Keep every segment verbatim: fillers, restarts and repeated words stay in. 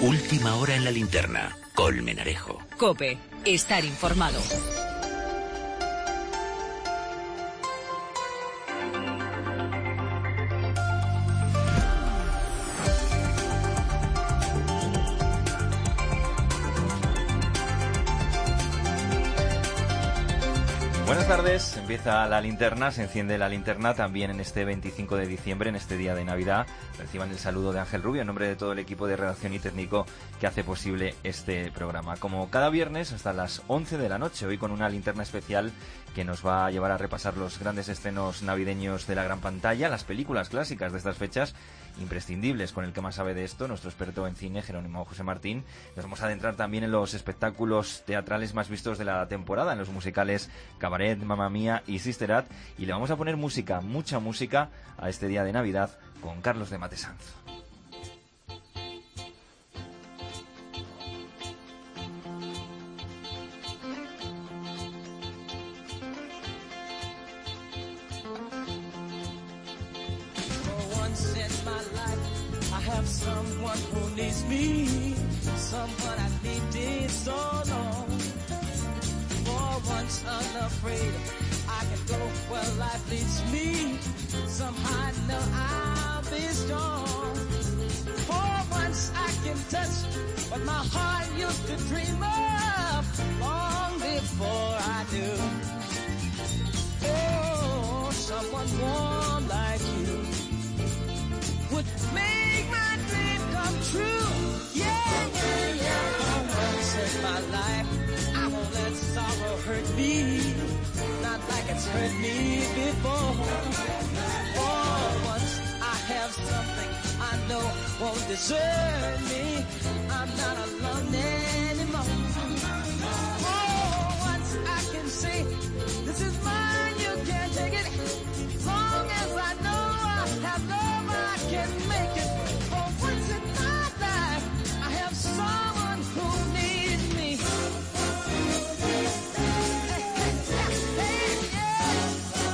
Última hora en la linterna. Colmenarejo. COPE. Estar informado. Buenas tardes, empieza la linterna, se enciende la linterna también en este veinticinco de diciembre, en este día de Navidad. Reciban el saludo de Ángel Rubio en nombre de todo el equipo de redacción y técnico que hace posible este programa. Como cada viernes hasta las once de la noche, hoy con una linterna especial que nos va a llevar a repasar los grandes estrenos navideños de la gran pantalla, las películas clásicas de estas fechas imprescindibles, con el que más sabe de esto, nuestro experto en cine, Jerónimo José Martín. Nos vamos a adentrar también en los espectáculos teatrales más vistos de la temporada, en los musicales Cabaret, Mamma Mía y Sister Act, y le vamos a poner música, mucha música, a este día de Navidad con Carlos de Matesanz. Someone who needs me, someone I needed so long. For once unafraid, I can go where life leads me. Somehow I know I'll be strong. For once I can touch what my heart used to dream of long before I knew. Oh, someone warm like you would make my dream come true. Yeah, yeah, yeah. For once in my life, I won't let sorrow hurt me, not like it's hurt me before. For once I have something I know won't desert me. I'm not alone anymore. For once I can say, this is mine, you can't take it. As long as I know I have love, I can make it. For once in my life, I have someone who needs me. Hey, hey, hey, yeah.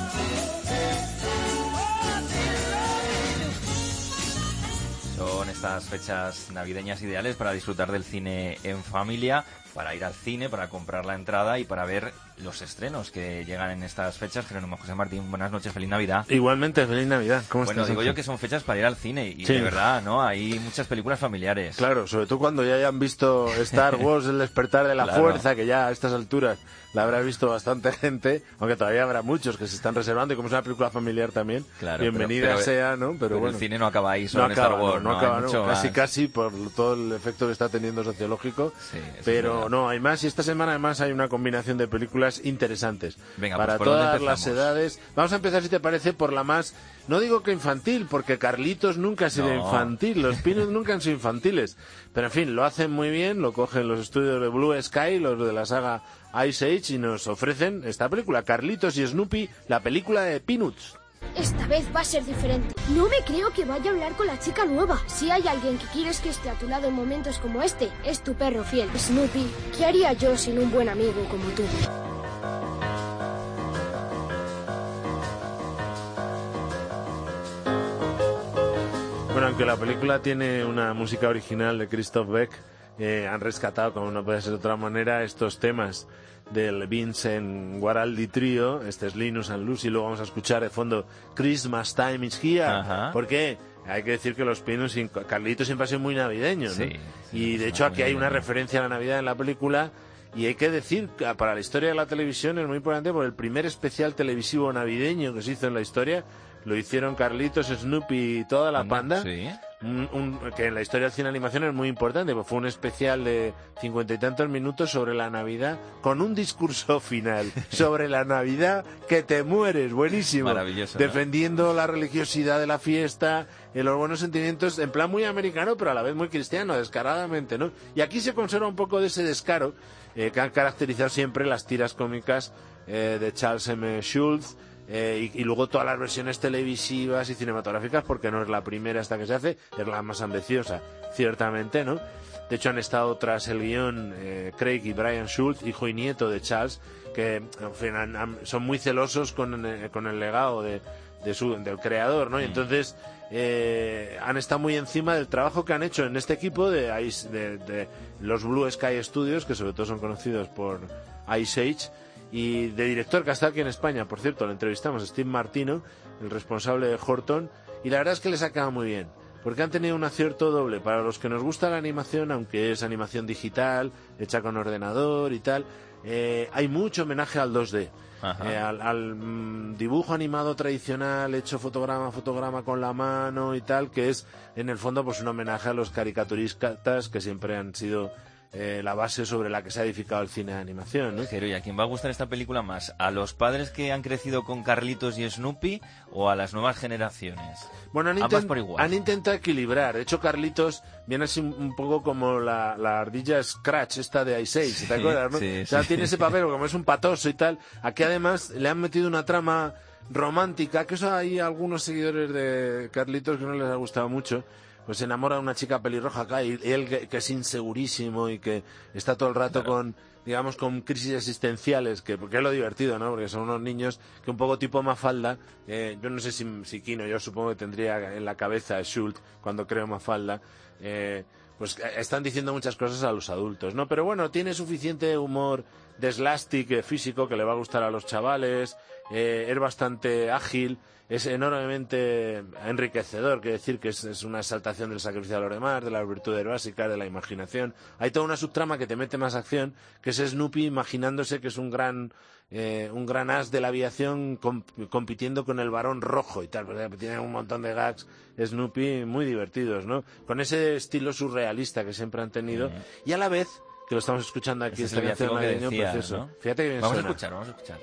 Oh, they love you. Son estas fechas navideñas ideales para disfrutar del cine en familia, para ir al cine, para comprar la entrada y para ver los estrenos que llegan en estas fechas. Jerónimo José Martín, buenas noches, feliz Navidad. Igualmente, feliz Navidad. ¿Cómo Bueno, estás? digo yo que son fechas para ir al cine y Sí. de verdad, ¿no? Hay muchas películas familiares. Claro, sobre todo cuando ya hayan visto Star Wars, El despertar de la Claro. fuerza, que ya a estas alturas la habrá visto bastante gente, aunque todavía habrá muchos que se están reservando, y como es una película familiar también, Claro, bienvenida pero- pero- sea, ¿no? Pero, Pero bueno, el cine no acaba ahí solo no en acaba, Star Wars, no, no Hay acaba, no, mucho casi más. casi por todo el efecto que está teniendo sociológico, Sí, eso es pero verdad. no, hay más, y esta semana además hay una combinación de películas interesantes. Venga, para pues, ¿por dónde todas las empezamos? edades. Vamos a empezar, si te parece, por la más, no digo que infantil, porque Carlitos nunca ha sido No. infantil, los Peanuts nunca han sido infantiles, pero en fin, lo hacen muy bien, lo cogen los estudios de Blue Sky, los de la saga Ice Age, y nos ofrecen esta película, Carlitos y Snoopy, la película de Peanuts. Esta vez va a ser diferente. No me creo que vaya a hablar con la chica nueva. Si hay alguien que quieres que esté a tu lado en momentos como este, es tu perro fiel. Snoopy, ¿qué haría yo sin un buen amigo como tú? Bueno, aunque la película tiene una música original de Christoph Beck, eh, han rescatado, como no puede ser de otra manera, estos temas del Vincent Guaraldi Trio. Este es Linus and Lucy, luego vamos a escuchar de fondo Christmas Time is Here. Ajá. Porque hay que decir que los Peanuts y Carlitos siempre han sido muy navideños, ¿no? Sí, sí, y de sí, hecho muy aquí hay una navideño. referencia a la Navidad en la película. Y hay que decir que para la historia de la televisión es muy importante, porque el primer especial televisivo navideño que se hizo en la historia lo hicieron Carlitos, Snoopy y toda la Anda, panda. sí. Un- un- que en la historia del cine animación es muy importante, pues fue un especial de cincuenta y tantos minutos sobre la Navidad, con un discurso final sobre la Navidad que te mueres, buenísimo. Maravilloso, ¿no? Defendiendo la religiosidad de la fiesta, eh, los buenos sentimientos, en plan muy americano, pero a la vez muy cristiano, descaradamente, ¿no? Y aquí se conserva un poco de ese descaro eh, que han caracterizado siempre las tiras cómicas eh, de Charles M. Schulz. Eh, y, y luego todas las versiones televisivas y cinematográficas, porque no es la primera esta que se hace, es la más ambiciosa, ciertamente, ¿no? De hecho han estado tras el guión eh, Craig y Brian Schulz, hijo y nieto de Charles, que en fin, han- han- son muy celosos con, eh, con el legado de, de su, del creador, ¿no? Y entonces eh, han estado muy encima del trabajo que han hecho en este equipo de, Ice, de, de los Blue Sky Studios, que sobre todo son conocidos por Ice Age, y de director que ha estado aquí en España, por cierto, lo entrevistamos, Steve Martino, el responsable de Horton, y la verdad es que les ha quedado muy bien, porque han tenido un acierto doble. Para los que nos gusta la animación, aunque es animación digital, hecha con ordenador y tal, eh, hay mucho homenaje al dos D. Eh, al, al mm, dibujo animado tradicional hecho fotograma a fotograma con la mano y tal, que es en el fondo pues un homenaje a los caricaturistas que siempre han sido eh, la base sobre la que se ha edificado el cine de animación, ¿no? Pero ¿y a quién va a gustar esta película más? ¿A los padres que han crecido con Carlitos y Snoopy o a las nuevas generaciones? Bueno, han, Ambas intent- por igual. han intentado equilibrar. De hecho, Carlitos viene así un, un poco como la, la ardilla Scratch, esta de Ice Age, ¿te acuerdas, no? Sí, o sea, sí. tiene ese papel, como es un patoso y tal. Aquí además le han metido una trama romántica, que eso hay algunos seguidores de Carlitos que no les ha gustado mucho. Pues se enamora de una chica pelirroja acá y él que, que es insegurísimo y que está todo el rato Claro. con, digamos, con crisis existenciales, que porque es lo divertido, ¿no? Porque son unos niños que un poco tipo Mafalda, eh, yo no sé si, si Kino, yo supongo que tendría en la cabeza a Schultz cuando creo Mafalda, eh, pues están diciendo muchas cosas a los adultos, ¿no? Pero bueno, tiene suficiente humor de slapstick eh, físico que le va a gustar a los chavales, eh, es bastante ágil, es enormemente enriquecedor, quiere decir que es, es una exaltación del sacrificio a los demás, de las virtudes básicas, de la imaginación. Hay toda una subtrama que te mete más acción, que es Snoopy imaginándose que es un gran eh, un gran as de la aviación comp- compitiendo con el varón rojo y tal, porque tiene un montón de gags Snoopy muy divertidos, ¿no? Con ese estilo surrealista que siempre han tenido, Mm. y a la vez que lo estamos escuchando aquí, Ese es esta el canción villancico que navideño decía, precioso. ¿no? Fíjate que bien Vamos suena. a escuchar, vamos a escuchar.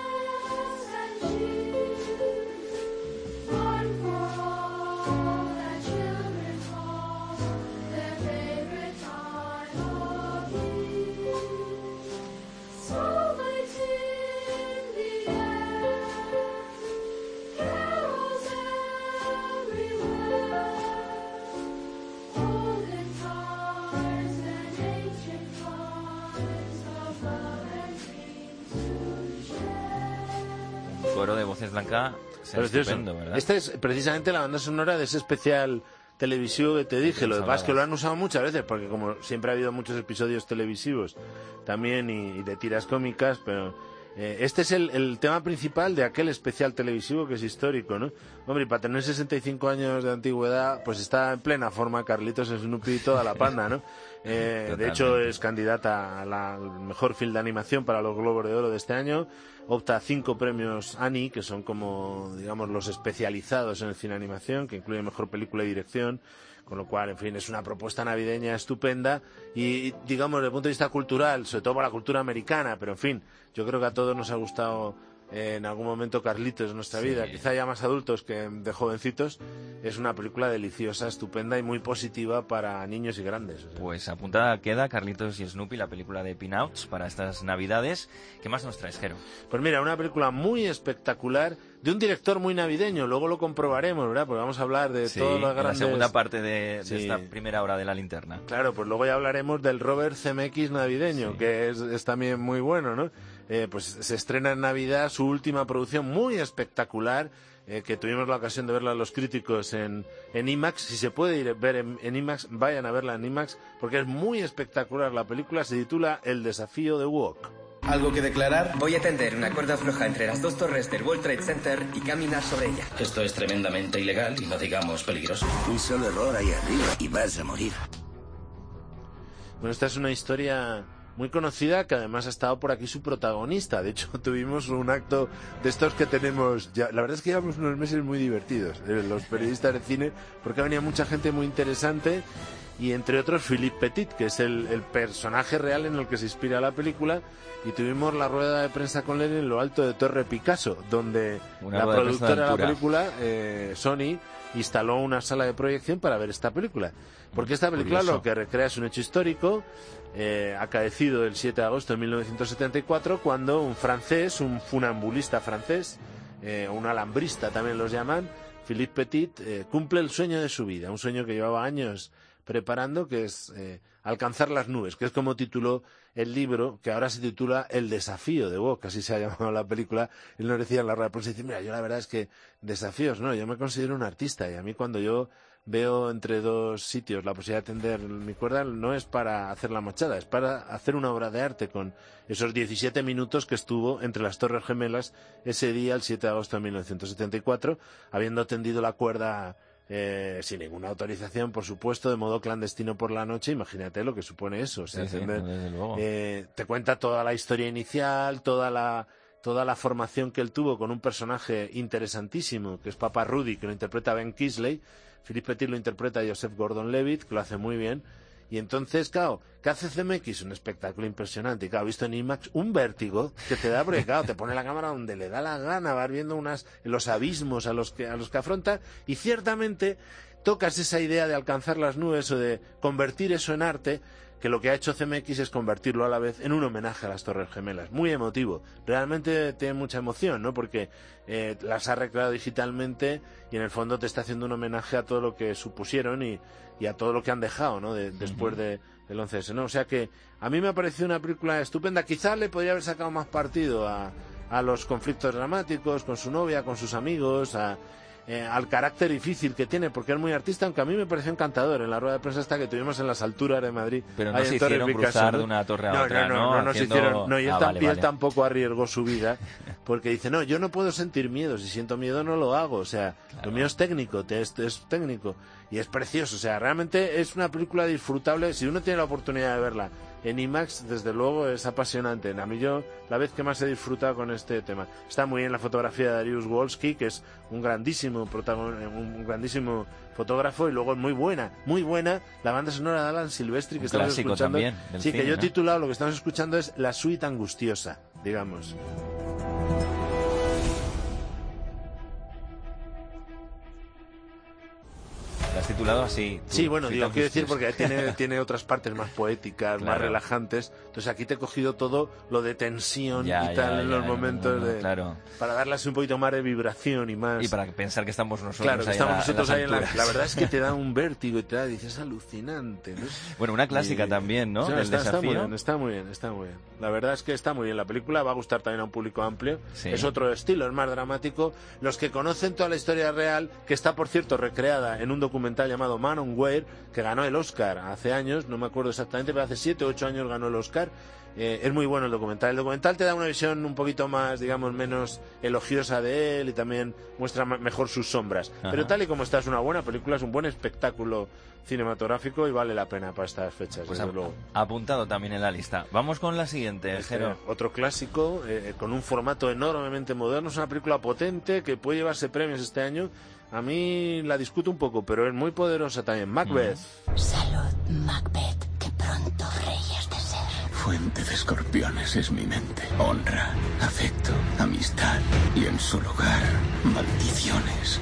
Coro de voces blanca, será Precioso. estupendo, ¿verdad? Esta es precisamente la banda sonora de ese especial televisivo que te dije. Lo que pasa es que lo han usado muchas veces, porque como siempre ha habido muchos episodios televisivos también y, y de tiras cómicas, pero eh, este es el, el tema principal de aquel especial televisivo que es histórico, ¿no? Hombre, y para tener sesenta y cinco años de antigüedad, pues está en plena forma Carlitos, Snoopy y toda la panda, ¿no? Eh, de hecho, Totalmente. es candidata a la- al mejor film de animación para los Globos de Oro de este año. Opta a cinco premios Annie, que son como, digamos, los especializados en el cine de animación, que incluye mejor película y dirección. Con lo cual, en fin, es una propuesta navideña estupenda y, digamos, desde el punto de vista cultural, sobre todo para la cultura americana, pero en fin, yo creo que a todos nos ha gustado eh, en algún momento Carlitos en nuestra Sí. vida, quizá ya más adultos que de jovencitos. Es una película deliciosa, estupenda y muy positiva para niños y grandes. O sea. Pues apuntada queda Carlitos y Snoopy, la película de Pinouts para estas navidades. ¿Qué más nos traes, Jero? Pues mira, una película muy espectacular de un director muy navideño, luego lo comprobaremos, ¿verdad? Porque vamos a hablar de Sí, todos los en la grandes... segunda parte de, de Sí. esta primera hora de la linterna. Claro, pues luego ya hablaremos del Robert Zemeckis navideño, Sí. que es, es también muy bueno, ¿no? Eh, pues se estrena en Navidad su última producción muy espectacular, eh, que tuvimos la ocasión de verla los críticos en, en IMAX. Si se puede ir a ver en, en IMAX, vayan a verla en IMAX, porque es muy espectacular la película. Se titula El desafío de Wok. ¿Algo que declarar? Voy a tender una cuerda floja entre las dos torres del World Trade Center y caminar sobre ella. Esto es tremendamente ilegal y no digamos peligroso. Un solo error ahí arriba y vas a morir. Bueno, esta es una historia muy conocida que además ha estado por aquí su protagonista. De hecho, tuvimos un acto de estos que tenemos ya. La verdad es que llevamos unos meses muy divertidos, eh, los periodistas de cine, porque ha venido mucha gente muy interesante y entre otros Philippe Petit, que es el, el personaje real en el que se inspira la película, y tuvimos la rueda de prensa con él en lo alto de Torre Picasso, donde Una la rueda de prensa de productora de la altura. película, eh, Sony, instaló una sala de proyección para ver esta película. Porque esta película Curioso. lo que recrea es un hecho histórico eh, acaecido el siete de agosto de mil novecientos setenta y cuatro, cuando un francés, un funambulista francés, eh, un alambrista también los llaman, Philippe Petit, eh, cumple el sueño de su vida, un sueño que llevaba años preparando, que es eh, alcanzar las nubes, que es como tituló el libro, que ahora se titula El desafío de Wok, así se ha llamado la película. Él nos decía en la rueda de prensa, dice, mira, yo la verdad es que desafíos, no, yo me considero un artista, y a mí cuando yo veo entre dos sitios la posibilidad de tender mi cuerda, no es para hacer la machada, es para hacer una obra de arte con esos diecisiete minutos que estuvo entre las Torres Gemelas ese día, el siete de agosto de mil novecientos setenta y cuatro, habiendo tendido la cuerda eh, sin ninguna autorización, por supuesto, de modo clandestino por la noche. Imagínate lo que supone eso. O sea, sí, tender, sí, desde luego. Eh, te cuenta toda la historia inicial, toda la toda la formación que él tuvo con un personaje interesantísimo, que es Papa Rudy, que lo interpreta Ben Kingsley. Philippe Petit lo interpreta Joseph Gordon-Levitt, que lo hace muy bien. Y entonces, claro, ¿qué hace C M X? Un espectáculo impresionante. Y claro, visto en IMAX, un vértigo que te da, porque claro, te pone la cámara donde le da la gana, vas viendo unas, los abismos a los que, a los que afronta, y ciertamente tocas esa idea de alcanzar las nubes o de convertir eso en arte, que lo que ha hecho C M X es convertirlo a la vez en un homenaje a las Torres Gemelas. Muy emotivo. Realmente tiene mucha emoción, ¿no? Porque eh, las ha recreado digitalmente y en el fondo te está haciendo un homenaje a todo lo que supusieron y, y a todo lo que han dejado, ¿no? De, después uh-huh. de, del once ese, ¿no? O sea que a mí me ha parecido una película estupenda. Quizás le podría haber sacado más partido a, a los conflictos dramáticos con su novia, con sus amigos, a... Eh, al carácter difícil que tiene, porque es muy artista, aunque a mí me pareció encantador en la rueda de prensa esta que tuvimos en las alturas de Madrid. Pero no se hicieron cruzar ¿no? de una torre a no, otra, no, ¿no? No, no, no, Haciendo... se hicieron, no y él, ah, tam- vale, y él vale. tampoco arriesgó su vida, porque dice, no, yo no puedo sentir miedo, si siento miedo no lo hago, o sea, claro. Lo mío es técnico, es, es técnico, y es precioso, o sea, realmente es una película disfrutable, si uno tiene la oportunidad de verla en IMAX, desde luego es apasionante. A mí yo, la vez que más he disfrutado con este tema. Está muy bien la fotografía de Dariusz Wolski, que es un grandísimo protagonista, un grandísimo fotógrafo, y luego es muy buena, muy buena la banda sonora de Alan Silvestri, que un estamos clásico escuchando. También, sí, cine, que yo he ¿no? titulado, lo que estamos escuchando es La suite angustiosa, digamos. ¿Lo has titulado así? Sí, bueno, digo, quiero decir porque tiene, tiene otras partes más poéticas, claro. más relajantes. Entonces aquí te he cogido todo lo de tensión ya, y tal ya, en ya, los no, momentos no, no, de... Claro. Para darle así un poquito más de vibración y más... Y para pensar que estamos nosotros claro, que ahí estamos en la, nosotros en ahí en la... alturas. La verdad es que te da un vértigo y te da... Dices, es alucinante, ¿no? Bueno, una clásica y... también, ¿no? O sea, Del está, desafío. Está muy bien, está muy bien, está muy bien. La verdad es que está muy bien. La película va a gustar también a un público amplio. Sí. Es otro estilo, es más dramático. Los que conocen toda la historia real, que está, por cierto, recreada en un documental llamado Man on Wire, que ganó el Oscar hace años, no me acuerdo exactamente, pero hace siete o ocho años ganó el Oscar. Eh, es muy bueno el documental. El documental te da una visión un poquito más, digamos, menos elogiosa de él y también muestra mejor sus sombras. Ajá. Pero tal y como está, es una buena película, es un buen espectáculo cinematográfico y vale la pena para estas fechas, pues desde ap- luego. Apuntado también en la lista. Vamos con la siguiente, Este, Jero. otro clásico, eh, con un formato enormemente moderno. Es una película potente que puede llevarse premios este año. A mí la discuto un poco, pero es muy poderosa también. Macbeth. Mm. Salud, Macbeth, que pronto reyes de ser. Fuente de escorpiones es mi mente. Honra, afecto, amistad y en su lugar, maldiciones.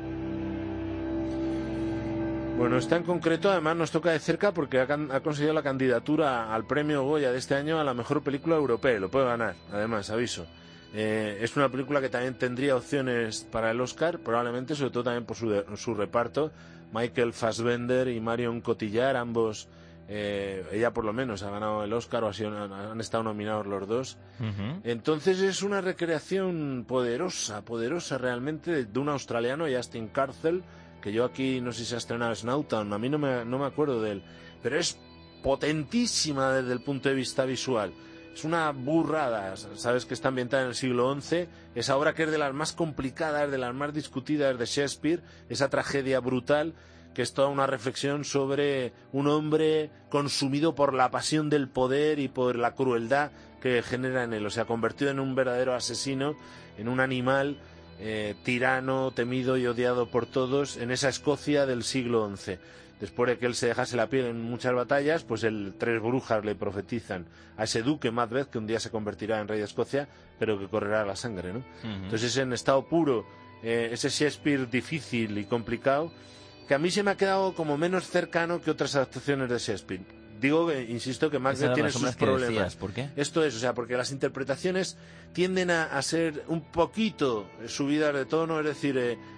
Bueno, esta en concreto además nos toca de cerca porque ha, ha conseguido la candidatura al premio Goya de este año a la mejor película europea. Lo puede ganar, además, aviso. Eh, es una película que también tendría opciones para el Oscar, probablemente, sobre todo también por su, de, su reparto. Michael Fassbender y Marion Cotillard, ambos, eh, ella por lo menos ha ganado el Oscar o ha sido, han estado nominados los dos. Uh-huh. Entonces es una recreación poderosa, poderosa realmente de, de un australiano, Justin Kurzel, que yo aquí no sé si se ha estrenado Snowtown, a mí no me, no me acuerdo de él, pero es potentísima desde el punto de vista visual. Es una burrada, sabes que está ambientada en el siglo once, esa obra que es de las más complicadas, de las más discutidas de Shakespeare, esa tragedia brutal que es toda una reflexión sobre un hombre consumido por la pasión del poder y por la crueldad que genera en él, o sea, convertido en un verdadero asesino, en un animal eh, tirano, temido y odiado por todos, en esa Escocia del siglo once. Después de que él se dejase la piel en muchas batallas, pues el, tres brujas le profetizan a ese duque Macbeth que un día se convertirá en rey de Escocia, pero que correrá la sangre, ¿no? Uh-huh. Entonces en estado puro, eh, ese Shakespeare difícil y complicado, que a mí se me ha quedado como menos cercano que otras adaptaciones de Shakespeare. Digo, eh, insisto, que Macbeth tiene sus problemas. Decías, ¿por qué? Esto es, o sea, porque las interpretaciones tienden a, a ser un poquito subidas de tono, es decir, eh,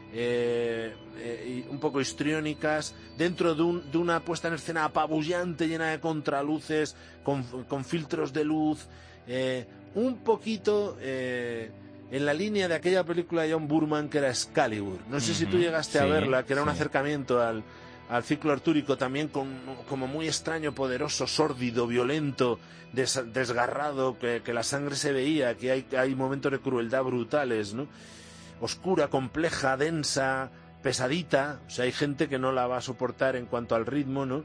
eh, eh, un poco histriónicas, dentro de, un, de una puesta en escena apabullante, llena de contraluces, con, con filtros de luz, eh, un poquito eh, en la línea de aquella película de John Boorman que era Excalibur. No sé uh-huh. si tú llegaste sí, a verla, que era sí. un acercamiento al, al ciclo artúrico también con, como muy extraño, poderoso, sórdido, violento, des, desgarrado, que, que la sangre se veía, que hay, hay momentos de crueldad brutales, ¿no? Oscura, compleja, densa, pesadita, o sea, hay gente que no la va a soportar en cuanto al ritmo, ¿no?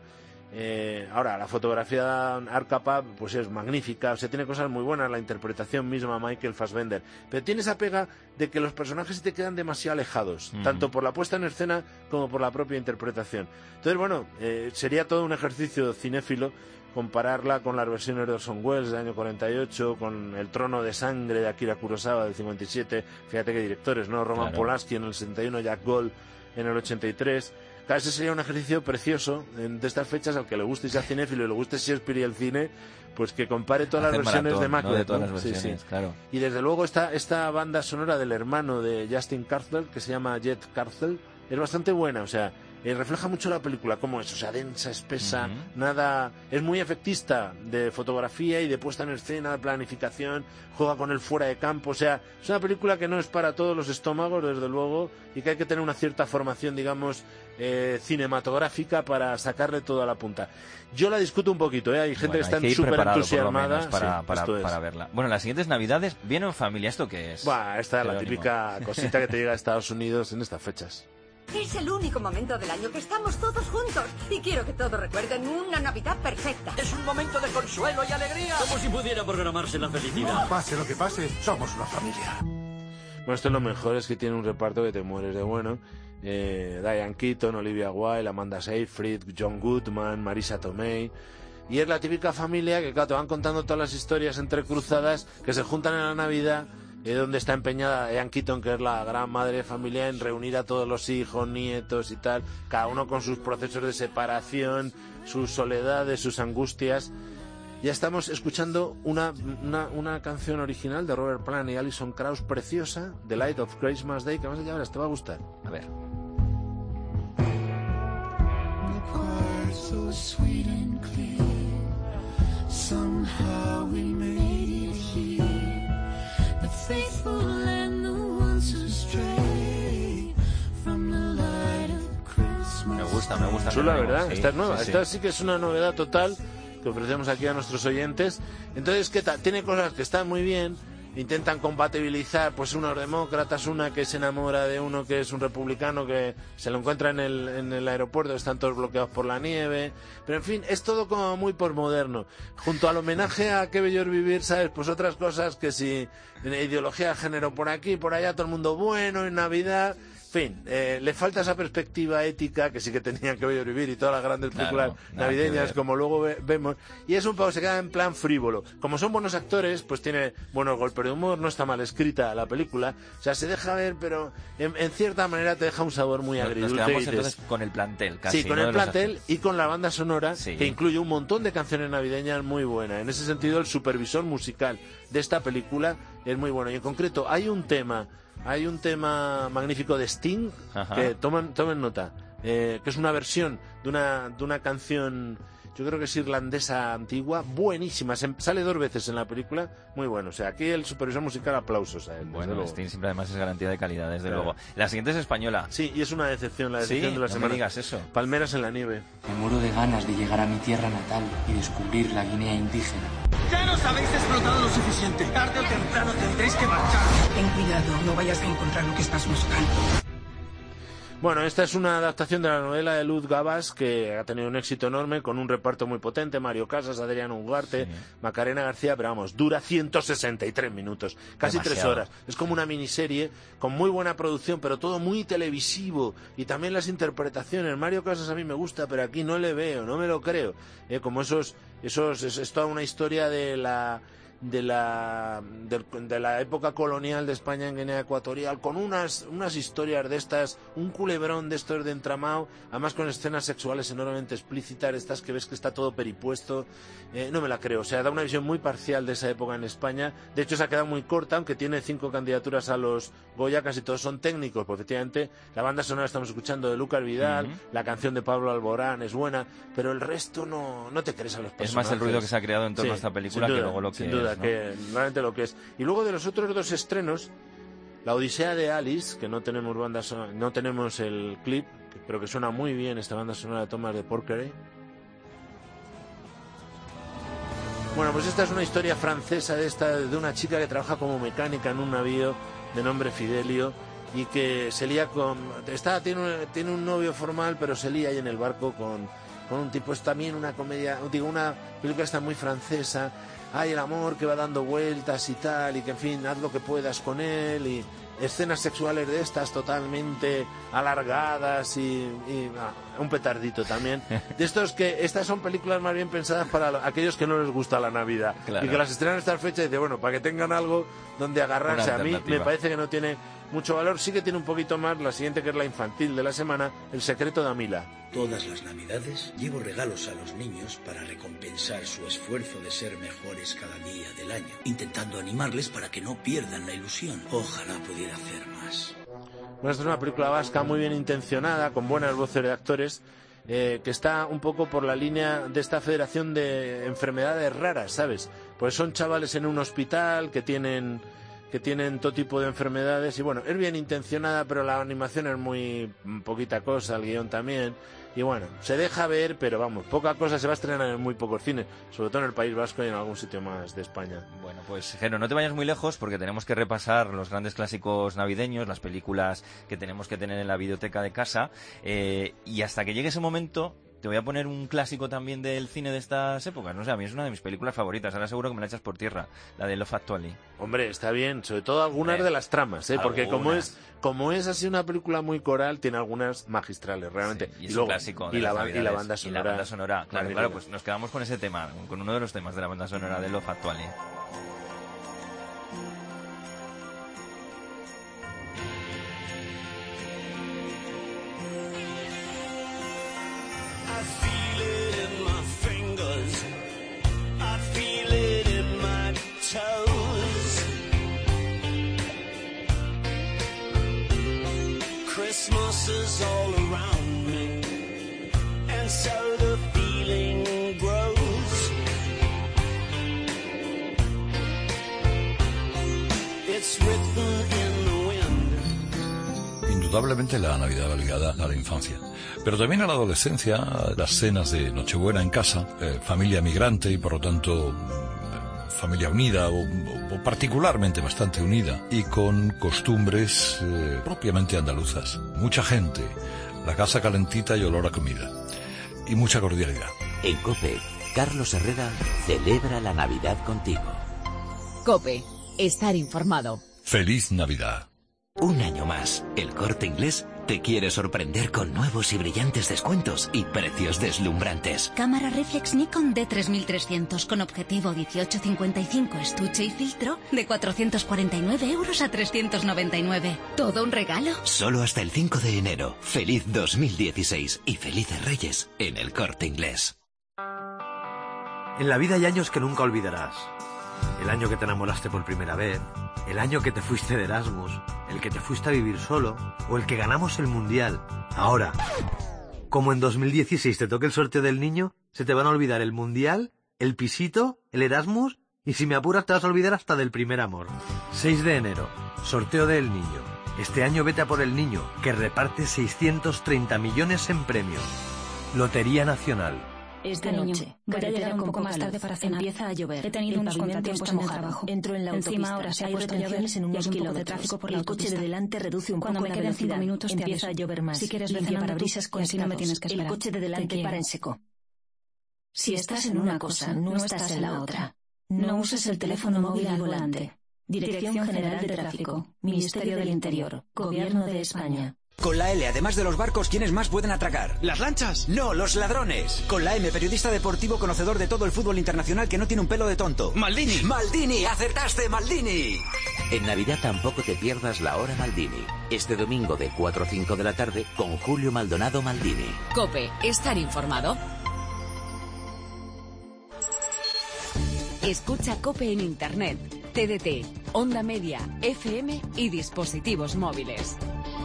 Eh, ahora, la fotografía de Arcapab, pues es magnífica, o sea, tiene cosas muy buenas, la interpretación misma, Michael Fassbender, pero tiene esa pega de que los personajes se te quedan demasiado alejados, uh-huh. tanto por la puesta en escena como por la propia interpretación. Entonces, bueno, eh, sería todo un ejercicio cinéfilo compararla con las versiones de Orson Welles del año cuarenta y ocho, con El trono de sangre de Akira Kurosawa del cincuenta y siete, fíjate qué directores, ¿no? Roman claro. Polanski en el sesenta y uno, Jack Gold en el ochenta y tres. Claro, ese sería un ejercicio precioso de estas fechas, al que le guste y sea cinéfilo y le guste Shakespeare y el cine, pues que compare todas Hacer las versiones maratón, de Macbeth, ¿no? De todas ¿no? las versiones, sí, sí. claro. Y desde luego esta, esta banda sonora del hermano de Justin Carcel, que se llama Jet Carcel, es bastante buena, o sea, eh, refleja mucho la película, cómo es, o sea, densa, espesa, uh-huh. nada, es muy efectista de fotografía y de puesta en escena, de planificación, juega con el fuera de campo, o sea, es una película que no es para todos los estómagos, desde luego, y que hay que tener una cierta formación, digamos, eh, cinematográfica para sacarle todo a la punta. Yo la discuto un poquito, ¿eh? Hay gente bueno, que está súper entusiasmada para, sí, para, para verla. Bueno, las siguientes navidades, ¿viene en familia? ¿Esto qué es? Bah, esta es la típica cosita que te llega a Estados Unidos en estas fechas. Es el único momento del año que estamos todos juntos y quiero que todos recuerden una Navidad perfecta. Es un momento de consuelo y alegría. Como si pudiera programarse la felicidad. Pase lo que pase, somos una familia. Bueno, esto es lo mejor, es que tiene un reparto que te mueres de bueno. Eh, Diane Keaton, Olivia Wilde, Amanda Seyfried, John Goodman, Marisa Tomei. Y es la típica familia que, claro, te van contando todas las historias entrecruzadas que se juntan en la Navidad. Eh, donde está empeñada Diane Keaton, que es la gran madre de familia, en reunir a todos los hijos, nietos y tal, cada uno con sus procesos de separación, sus soledades, sus angustias. Ya estamos escuchando una, una, una canción original de Robert Plant y Alison Krauss preciosa, The Light of Christmas Day, que vas a llevar, te va a gustar. A ver. Faithful and the ones who stray from the light of Christmas. Me gusta, me gusta. Chula, ¿verdad? Sí, esta es nueva. Sí, sí. Esta sí que es una novedad total que ofrecemos aquí a nuestros oyentes. Entonces, ¿qué tal? Tiene cosas que están muy bien. Intentan compatibilizar, pues, unos demócratas, una que se enamora de uno que es un republicano que se lo encuentra en el, en el aeropuerto, están todos bloqueados por la nieve, pero en fin, es todo como muy posmoderno. Junto al homenaje a Qué bello es vivir, ¿sabes? Pues otras cosas que si ideología de género por aquí, por allá, todo el mundo bueno, en Navidad. En fin, eh, le falta esa perspectiva ética que sí que tenían que ver vivir y todas las grandes películas claro, navideñas como luego ve, vemos, y es un poco, se queda en plan frívolo. Como son buenos actores, pues tiene buenos golpes de humor, no está mal escrita la película, o sea, se deja ver, pero en, en cierta manera te deja un sabor muy agridulce. Nos quedamos entonces con el plantel casi. Sí, con ¿no? el plantel y con la banda sonora, sí. que incluye un montón de canciones navideñas muy buenas. En ese sentido, el supervisor musical de esta película es muy bueno. Y en concreto, hay un tema Hay un tema magnífico de Sting, Ajá. que tomen, tomen nota, eh, que es una versión de una, de una canción, yo creo que es irlandesa antigua, buenísima, se, sale dos veces en la película, muy bueno. O sea, aquí el supervisor musical, aplausos a él. Bueno, Sting siempre además es garantía de calidad, desde claro. luego. La siguiente es española. Sí, y es una decepción, la decepción ¿Sí? de la no semana. me digas eso. Palmeras en la nieve. Me muero de ganas de llegar a mi tierra natal y descubrir la Guinea indígena. ¡Ya nos habéis explotado lo suficiente! Tarde o temprano tendréis que marchar. Ten cuidado, no vayas a encontrar lo que estás buscando. Bueno, esta es una adaptación de la novela de Luz Gabas que ha tenido un éxito enorme con un reparto muy potente, Mario Casas, Adrián Ugarte, sí. Macarena García, pero vamos, dura ciento sesenta y tres minutos, casi Demasiado. tres horas. Es como una miniserie con muy buena producción, pero todo muy televisivo y también las interpretaciones. Mario Casas a mí me gusta, pero aquí no le veo, no me lo creo. Eh, como esos, esos es, es toda una historia de la de la de, de la época colonial de España en Guinea Ecuatorial, con unas unas historias de estas, un culebrón de estos de entramado, además con escenas sexuales enormemente explícitas, estas que ves que está todo peripuesto. Eh, no me la creo, o sea, da una visión muy parcial de esa época en España. De hecho, se ha quedado muy corta, aunque tiene cinco candidaturas a los Goya, casi todos son técnicos, porque efectivamente la banda sonora estamos escuchando de Lucas Vidal, uh-huh. la canción de Pablo Alborán es buena, pero el resto no, no te crees a los personajes. Es más el ruido que se ha creado en torno sí, a esta película duda, que luego lo que sin duda, es, ¿no? que realmente lo que es. Y luego de los otros dos estrenos, La Odisea de Alice, que no tenemos banda sonora, no tenemos el clip, pero que suena muy bien esta banda sonora de Thomas de Porquerey. Bueno, pues esta es una historia francesa de esta de una chica que trabaja como mecánica en un navío de nombre Fidelio y que se lía con está tiene un, tiene un novio formal, pero se lía ahí en el barco con con un tipo. Es también una comedia, digo, una película está muy francesa. Hay el amor que va dando vueltas y tal, y que en fin, haz lo que puedas con él, y escenas sexuales de estas totalmente alargadas y, y ah, un petardito también. De estos que, estas son películas más bien pensadas para aquellos que no les gusta la Navidad, claro. Y que las estrenan en estas fechas y dice, bueno, para que tengan algo donde agarrarse. A mí me parece que no tiene mucho valor. Sí que tiene un poquito más la siguiente, que es la infantil de la semana, El secreto de Amila. Todas las Navidades llevo regalos a los niños para recompensar su esfuerzo de ser mejores cada día del año, intentando animarles para que no pierdan la ilusión. Ojalá pudiera hacer más. Bueno, esta es una película vasca muy bien intencionada, con buenas voces de actores, eh, que está un poco por la línea de esta federación de enfermedades raras, ¿sabes? Pues son chavales en un hospital que tienen... que tienen todo tipo de enfermedades, y bueno, es bien intencionada, pero la animación es muy poquita cosa, el guión también, y bueno, se deja ver, pero vamos, poca cosa. Se va a estrenar en muy pocos cines, sobre todo en el País Vasco y en algún sitio más de España. Bueno, pues Jero, no te vayas muy lejos, porque tenemos que repasar los grandes clásicos navideños, las películas que tenemos que tener en la videoteca de casa, eh, y hasta que llegue ese momento te voy a poner un clásico también del cine de estas épocas. No sé, a mí es una de mis películas favoritas. Ahora seguro que me la echas por tierra, la de Love Actually. Hombre, está bien, sobre todo algunas eh, de las tramas, ¿eh? Porque como es como es así una película muy coral, tiene algunas magistrales, realmente. Sí, y es y luego, un clásico de y, la, las y la banda sonora. Y la banda sonora, claro, claro, pues nos quedamos con ese tema, con uno de los temas de la banda sonora de Love Actually. Christmas is all around me, and so the feeling grows. It's written in the wind. Indudablemente la Navidad va ligada a la infancia, pero también a la adolescencia, a las cenas de Nochebuena en casa, eh, familia migrante y por lo tanto familia unida o, o particularmente bastante unida y con costumbres eh, propiamente andaluzas. Mucha gente, la casa calentita y olor a comida y mucha cordialidad. En COPE, Carlos Herrera celebra la Navidad contigo. COPE, estar informado. ¡Feliz Navidad! Un año más, El Corte Inglés te quiere sorprender con nuevos y brillantes descuentos y precios deslumbrantes. Cámara reflex Nikon D tres mil trescientos con objetivo dieciocho cincuenta y cinco, estuche y filtro de cuatrocientos cuarenta y nueve euros a trescientos noventa y nueve. ¿Todo un regalo? Solo hasta el cinco de enero. Feliz dos mil dieciséis y felices Reyes en El Corte Inglés. En la vida hay años que nunca olvidarás. El año que te enamoraste por primera vez, el año que te fuiste de Erasmus, el que te fuiste a vivir solo, o el que ganamos el Mundial. Ahora, como en dos mil dieciséis te toque el sorteo del niño, se te van a olvidar el Mundial, el pisito, el Erasmus, y si me apuras te vas a olvidar hasta del primer amor. seis de enero, sorteo del niño. Este año vete a por el niño, que reparte seiscientos treinta millones en premios. Lotería Nacional. Esta noche voy a llegar un poco más tarde para cenar. Empieza a llover. He tenido unos contratiempos en el trabajo. Entro en la autopista. Encima ahora se ha puesto a llover en unos kilómetros de tráfico por la autopista. El coche de delante reduce un poco la velocidad. Cuando me queden cinco minutos empieza a llover más. Si quieres limpia parabrisas con si no me tienes que esperar. El coche de delante para en seco. Si estás en una cosa, no estás en la otra. No uses el teléfono móvil al volante. Dirección General de Tráfico. Ministerio del Interior. Gobierno de España. Con la L, además de los barcos, ¿quiénes más pueden atracar? ¿Las lanchas? No, los ladrones. Con la M, periodista deportivo conocedor de todo el fútbol internacional que no tiene un pelo de tonto. ¡Maldini! ¡Maldini! ¡Acertaste, Maldini! En Navidad tampoco te pierdas la hora Maldini. Este domingo de cuatro a cinco de la tarde con Julio Maldonado Maldini. COPE, estar informado. Escucha COPE en Internet, T D T, Onda Media, F M y dispositivos móviles.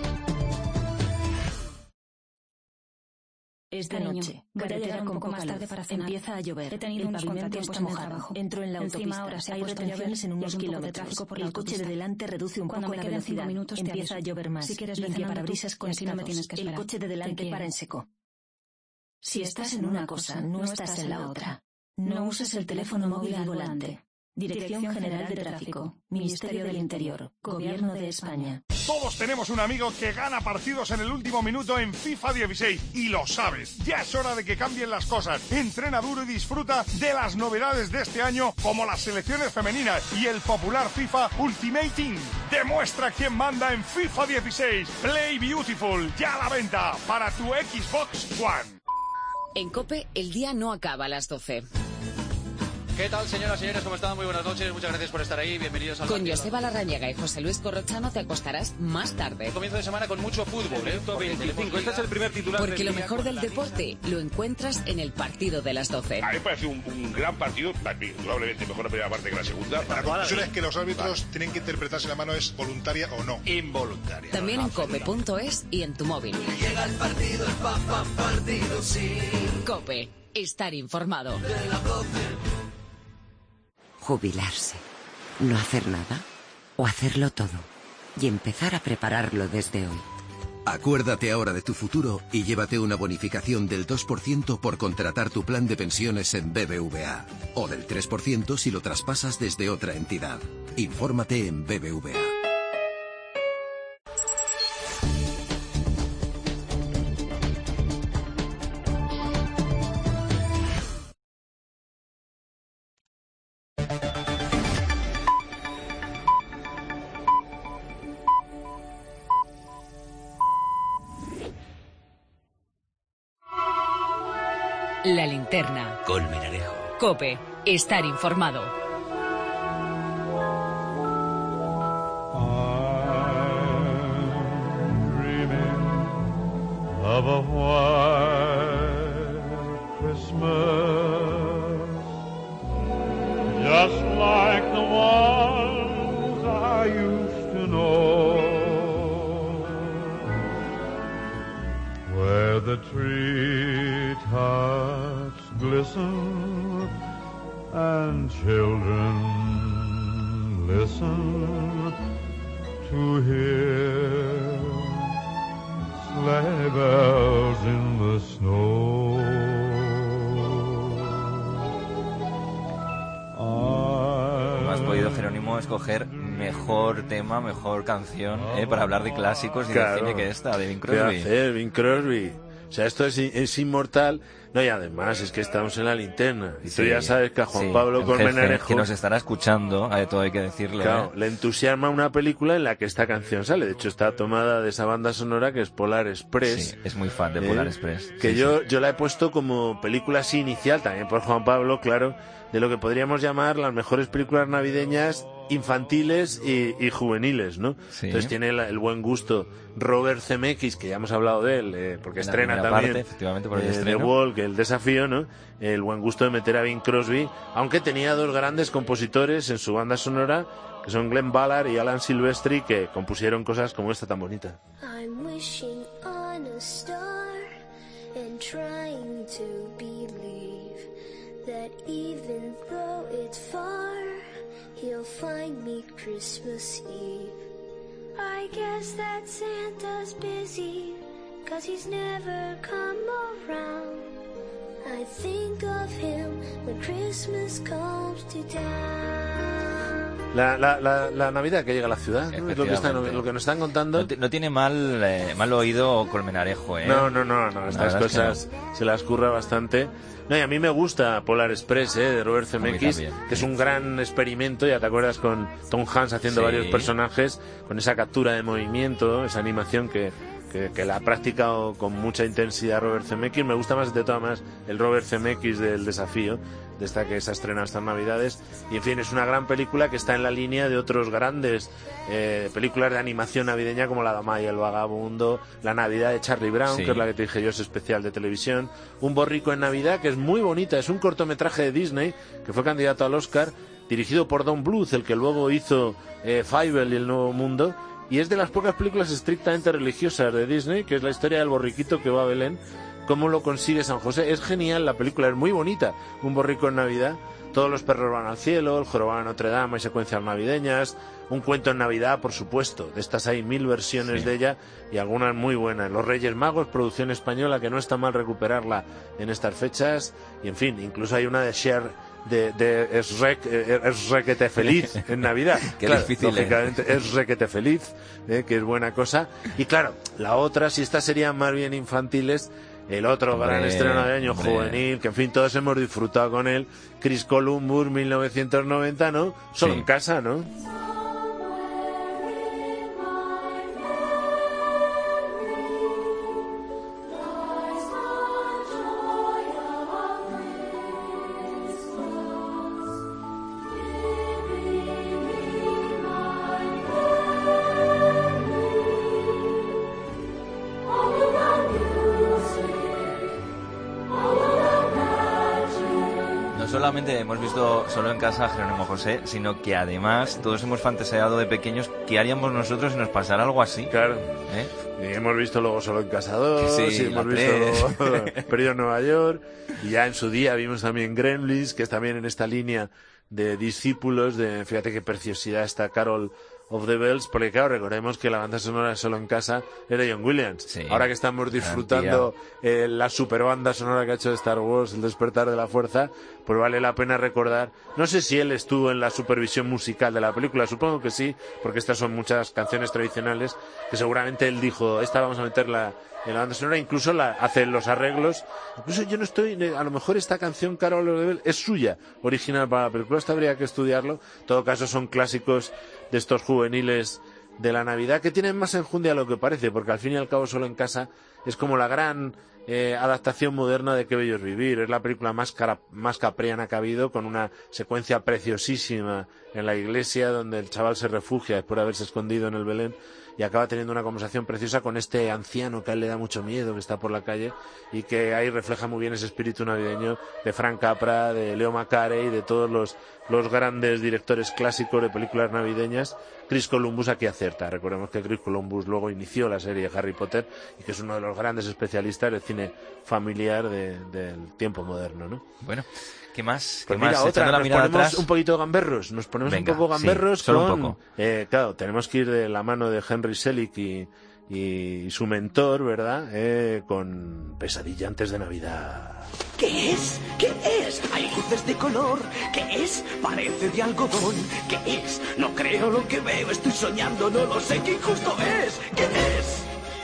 Es de noche. Voy a llegar un poco más tarde para cenar. Empieza a llover. He tenido unos contratiempos en el trabajo. Entro en la autopista. Ahora se hay retenciones en unos kilómetros de tráfico por el coche de delante reduce un poco la velocidad. Empieza a llover más. Si quieres limpia parabrisas con no me tienes que esperar. El coche de delante para en seco. Si estás en una cosa, no estás en la otra. No uses el teléfono móvil al volante. Dirección General de Tráfico, Ministerio del Interior, Gobierno de España. Todos tenemos un amigo que gana partidos en el último minuto en FIFA dieciséis y lo sabes. Ya es hora de que cambien las cosas. Entrena duro y disfruta de las novedades de este año como las selecciones femeninas y el popular FIFA Ultimate Team. Demuestra quién manda en FIFA dieciséis. Play Beautiful, ya a la venta para tu Xbox One. En COPE, el día no acaba a las doce. ¿Qué tal, señoras y señores? ¿Cómo están? Muy buenas noches. Muchas gracias por estar ahí. Bienvenidos al... Con Joseba Larrañaga y José Luis Corrochano te acostarás más tarde. Comienzo de semana con mucho fútbol, ¿eh? veinticinco. Este es el primer titular. Porque lo mejor del deporte lo encuentras en el partido de las doce. A mí me parece un, un gran partido, probablemente mejor la primera parte que la segunda. La conclusión es que los árbitros vale. tienen que interpretar si la mano es voluntaria o no. Involuntaria. También en cope punto es y en tu móvil. Llega el partido, el papá partido, sí. COPE, estar informado. Jubilarse, no hacer nada o hacerlo todo y empezar a prepararlo desde hoy. Acuérdate ahora de tu futuro y llévate una bonificación del dos por ciento por contratar tu plan de pensiones en B B V A o del tres por ciento si lo traspasas desde otra entidad. Infórmate en B B V A. La linterna. Colmenarejo. COPE, estar informado. Of a white Christmas, just like the ones I used to know, where the treetops glisten and children listen to hear sleigh bells in the snow. ¿Cómo has podido, Jerónimo, escoger mejor tema, mejor canción eh, para hablar de clásicos y claro, de cine que esta, de Bing Crosby? ¿Qué hacer, Bing Crosby? O sea, esto es, es inmortal. No, y además es que estamos en la linterna. Y sí, tú ya sabes que a Juan sí, Pablo Colmenarejo, que nos estará escuchando, a todo hay que decirle. Claro, ¿eh? le entusiasma una película en la que esta canción sale. De hecho, está tomada de esa banda sonora que es Polar Express. Sí, es muy fan de Polar eh, Express. Que sí, yo, sí. yo la he puesto como película así inicial, también por Juan Pablo, claro, de lo que podríamos llamar las mejores películas navideñas infantiles y, y juveniles, ¿no? Sí. Entonces tiene el, el buen gusto Robert Zemeckis, que ya hemos hablado de él, eh, porque en estrena también parte, efectivamente, por el eh, estreno. The Walk, el desafío, ¿no? El buen gusto de meter a Bing Crosby, aunque tenía dos grandes compositores en su banda sonora, que son Glenn Ballard y Alan Silvestri, que compusieron cosas como esta tan bonita. I'm wishing on a star and trying to believe that even though it's far, he'll find me Christmas Eve. I guess that Santa's busy, 'cause he's never come around. I think of him when Christmas comes to town. La, la, la, la Navidad que llega a la ciudad, ¿no? Es lo que, están, lo que nos están contando. No, t- no tiene mal, eh, mal oído Colmenarejo, ¿eh? No, no, no, no. Estas cosas no. Se las curra bastante. No, y a mí me gusta Polar Express, ¿eh? De Robert Zemeckis, que es un gran experimento. Ya te acuerdas con Tom Hanks haciendo sí. varios personajes, con esa captura de movimiento, esa animación que que, que la ha practicado con mucha intensidad Robert Zemeckis. Me gusta más de todas maneras el Robert Zemeckis del Desafío, de esta que se ha estrenado estas Navidades. Y en fin, es una gran película que está en la línea de otros grandes eh, películas de animación navideña como La Dama y el Vagabundo, La Navidad de Charlie Brown, sí, que es la que te dije yo, es especial de televisión, Un borrico en Navidad, que es muy bonita, es un cortometraje de Disney que fue candidato al Oscar, dirigido por Don Bluth, el que luego hizo eh, Fievel y El Nuevo Mundo, y es de las pocas películas estrictamente religiosas de Disney, que es la historia del borriquito que va a Belén, cómo lo consigue San José. Es genial, la película es muy bonita, Un borrico en Navidad, todos los perros van al cielo, el jorobado a Notre Dame, hay secuencias navideñas, un cuento en Navidad, por supuesto, de estas hay mil versiones, sí, de ella, y algunas muy buenas. Los Reyes Magos, producción española, que no está mal recuperarla en estas fechas, y en fin, incluso hay una de Cher, de, de es, rec, es requete feliz en Navidad. Qué claro, difícil, lógicamente, ¿eh? Es requete feliz, eh, que es buena cosa. Y claro, la otra, si estas serían más bien infantiles, el otro hombre, gran estreno navideño juvenil, que en fin, todos hemos disfrutado con él, Chris Columbus, mil novecientos noventa, ¿no? Solo sí, en casa, ¿no? Hemos visto Solo en casa a Jerónimo José, sino que además todos hemos fantaseado de pequeños qué haríamos nosotros si nos pasara algo así. Claro. ¿Eh? Y hemos visto luego Solo en casa dos, sí, y hemos visto luego Perdido en Nueva York, y ya en su día vimos también Gremlins, que es también en esta línea de discípulos, de fíjate qué preciosidad está Carol of the Bells, porque claro, recordemos que la banda sonora de Solo en casa era John Williams. Sí, ahora que estamos disfrutando eh, la super banda sonora que ha hecho de Star Wars, El despertar de la fuerza, pues vale la pena recordar, no sé si él estuvo en la supervisión musical de la película, supongo que sí, porque estas son muchas canciones tradicionales que seguramente él dijo, esta vamos a meterla en la banda sonora, incluso la hace los arreglos. Incluso yo no estoy, a lo mejor esta canción Carol of the Bells es suya, original para la película, esto habría que estudiarlo. En todo caso son clásicos de estos juveniles de la Navidad que tienen más enjundia de lo que parece, porque al fin y al cabo Solo en casa es como la gran eh, adaptación moderna de Qué bello es vivir. Es la película más, cara, más capriana que ha habido, con una secuencia preciosísima en la iglesia donde el chaval se refugia después de haberse escondido en el Belén y acaba teniendo una conversación preciosa con este anciano que a él le da mucho miedo, que está por la calle, y que ahí refleja muy bien ese espíritu navideño de Frank Capra, de Leo Macarey, de todos los, los grandes directores clásicos de películas navideñas. Chris Columbus aquí acierta. Recordemos que Chris Columbus luego inició la serie de Harry Potter y que es uno de los grandes especialistas del cine familiar de, del tiempo moderno, ¿no? Bueno, ¿qué más? Pues ¿Qué mira, más? otra, Echando la nos mirada ponemos atrás. un poquito gamberros, nos ponemos Venga, un poco gamberros sí, solo con... un poco. Eh, claro, tenemos que ir de la mano de Henry Selick y, y su mentor, ¿verdad? Eh, con Pesadilla antes de Navidad. ¿Qué es? ¿Qué es? Hay luces de color. ¿Qué es? Parece de algodón. ¿Qué es? No creo lo que veo. Estoy soñando, no lo sé. ¿Qué injusto es? ¿Qué es?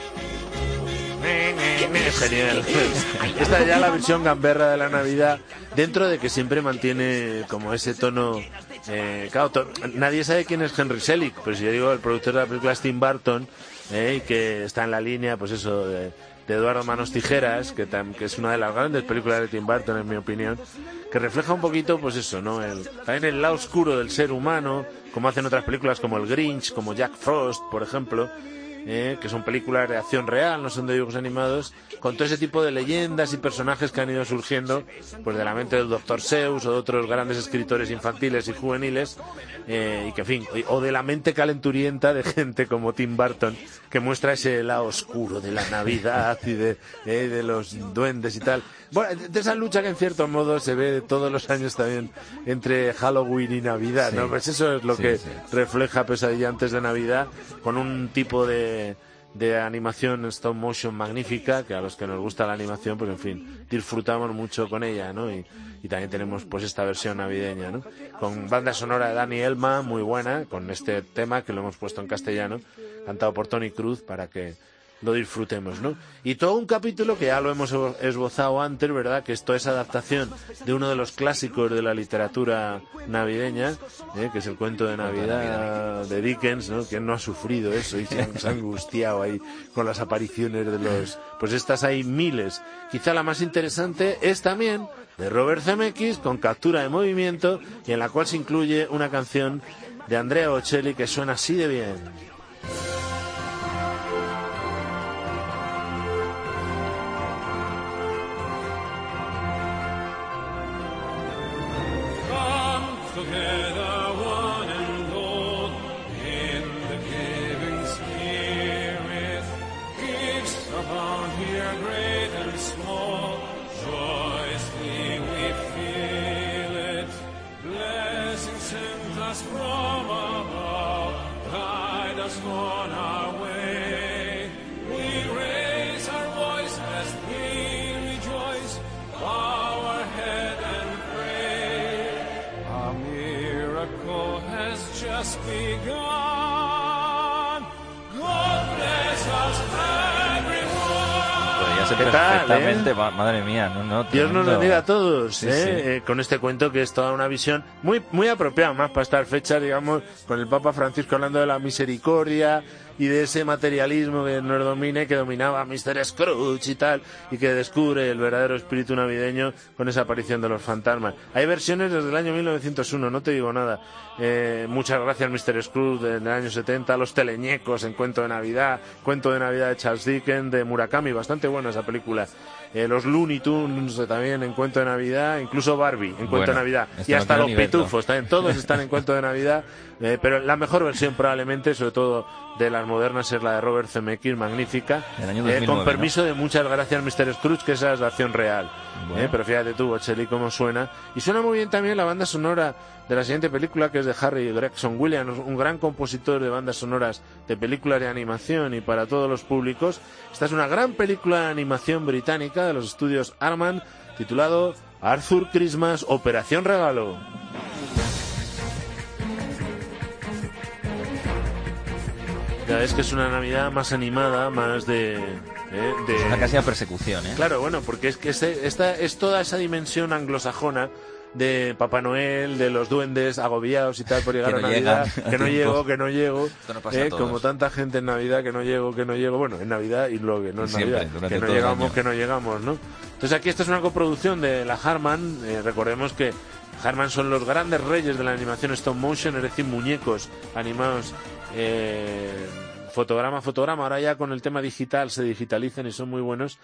Es genial. Esta es ya la versión gamberra de la Navidad, dentro de que siempre mantiene como ese tono. Eh, claro, to- nadie sabe quién es Henry Selick, pero si yo digo el productor de la película es Tim Burton, eh, y que está en la línea, pues eso, de, de Eduardo Manos Tijeras, que, tam, que es una de las grandes películas de Tim Burton, en mi opinión, que refleja un poquito, pues eso, ¿no? El, también el lado oscuro del ser humano, como hacen otras películas como El Grinch, como Jack Frost, por ejemplo. Eh, que son películas de acción real, no son de dibujos animados, con todo ese tipo de leyendas y personajes que han ido surgiendo pues de la mente del doctor Seuss o de otros grandes escritores infantiles y juveniles, eh, y que en fin, o de la mente calenturienta de gente como Tim Burton, que muestra ese lado oscuro de la Navidad y de, eh, de los duendes y tal. Bueno, de esa lucha que en cierto modo se ve todos los años también entre Halloween y Navidad, ¿no? Sí. Pues eso es lo sí, que sí. refleja Pesadilla antes de Navidad, con un tipo de, de animación stop motion magnífica, que a los que nos gusta la animación, pues en fin, disfrutamos mucho con ella, ¿no? Y, y también tenemos pues esta versión navideña, ¿no? Con banda sonora de Dani Elman, muy buena, con este tema que lo hemos puesto en castellano, cantado por Tony Cruz, para que lo disfrutemos, ¿no? Y todo un capítulo que ya lo hemos esbozado antes, ¿verdad? Que esto es adaptación de uno de los clásicos de la literatura navideña, ¿eh? Que es el cuento de Navidad de Dickens, ¿no? Que no ha sufrido eso y se ha, se ha angustiado ahí con las apariciones de los... Pues estas hay miles. Quizá la más interesante es también de Robert Zemeckis, con captura de movimiento, y en la cual se incluye una canción de Andrea Bocelli que suena así de bien. ¿Qué tal, eh? Madre mía, no, no, Dios nos bendiga a todos, sí, ¿eh? Sí. Eh, con este cuento que es toda una visión muy muy apropiada más para estas fechas, digamos, con el Papa Francisco hablando de la misericordia y de ese materialismo que nos domine, que dominaba a mister Scrooge y tal, y que descubre el verdadero espíritu navideño con esa aparición de los fantasmas. Hay versiones desde el año mil novecientos uno, no te digo nada. Eh, muchas gracias mister Scrooge del año setenta, Los teleñecos en Cuento de Navidad, Cuento de Navidad de Charles Dickens, de Murakami, bastante buena esa película. Eh, los Looney Tunes eh, también en Cuento de Navidad, incluso Barbie en Cuento bueno, de Navidad, este y no hasta los ni verlo. pitufos, también todos están en Cuento de Navidad, eh, pero la mejor versión probablemente, sobre todo de las modernas, es la de Robert Zemeckis, magnífica, del año eh, dos mil nueve, con permiso ¿no? de muchas gracias mister Scrooge, que esa es la acción real. Bueno. Eh, pero fíjate tú, Bocelli, cómo suena. Y suena muy bien también la banda sonora de la siguiente película, que es de Harry Gregson Williams, un gran compositor de bandas sonoras de películas de animación y para todos los públicos. Esta es una gran película de animación británica de los estudios Arman, titulado Arthur Christmas, Operación Regalo. Ya ves que es una Navidad más animada, más de... Eh, de... Es una casi a persecución, ¿eh? Claro, bueno, porque es que este, esta es toda esa dimensión anglosajona de Papá Noel, de los duendes agobiados y tal por llegar Que no a Navidad, llegan a que no tiempo. llego, que no llego, Esto no pasa a eh, todos. como tanta gente en Navidad, que no llego, que no llego, bueno, en Navidad y luego que no en Siempre, Navidad, durante que no todo el llegamos, año. que no llegamos, ¿no? Entonces aquí esta es una coproducción de la Harman, eh, recordemos que Harman son los grandes reyes de la animación stop motion, es decir, muñecos animados eh, fotograma a fotograma. Ahora ya con el tema digital se digitalizan y son muy buenos,